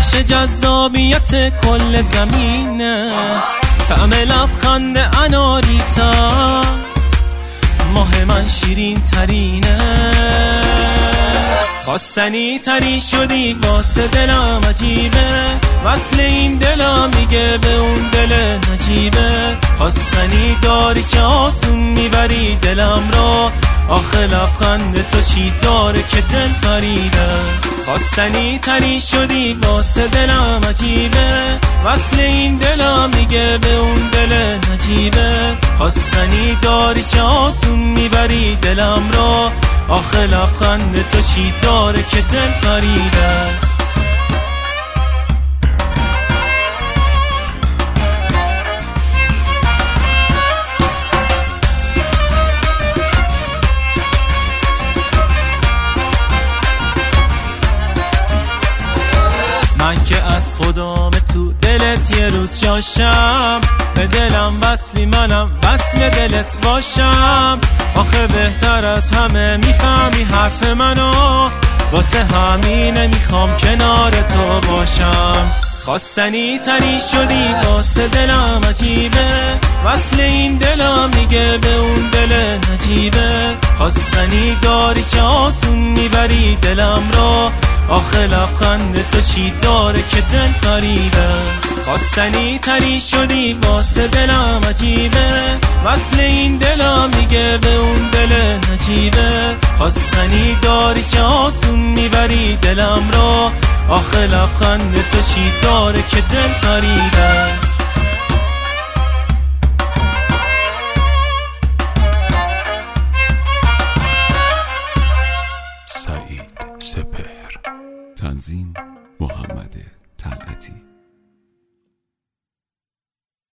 بخش جذابیت کل زمینه، طعم لبخند اناریتا ماه من شیرین ترینه. خواستنی تری شدی واسه دلم عجیبه، وصل این دلم میگه به اون دل نجیبه. خواستنی داری چه آسون میبری دلم رو، آخه لبخند تو چی داره که دل فریبه. خواستنی تری شدی واسه دلم عجیبه، وصل این دلم میگه به اون دل نجیبه. خواستنی داری چه آسون میبری دلم رو، آخه لبخند تو چی داره که دل فریبه. من که از خودم تو دلت یه روز جاشم، به دلم وصلی منم وصل دلت باشم. آخه بهتر از همه میفهمی حرف منو، واسه همینه میخوام کنار تو باشم. خواستنی تری شدی واسه دلم عجیبه، وصل این دلم میگه به اون دل نجیبه. خواستنی داری چه آسون میبری دلم رو، آخه لبخند تو چی داره که دل فریبه. خواستنی تری شدی واسه دلم عجیبه، وصل این دلم میگه به اون دل نجیبه. خواستنی داری چه آسون میبری دلم رو، آخه لبخند تو چی داره که دل فریبه. سعید سپهر، تنظیم محمد طلعتی.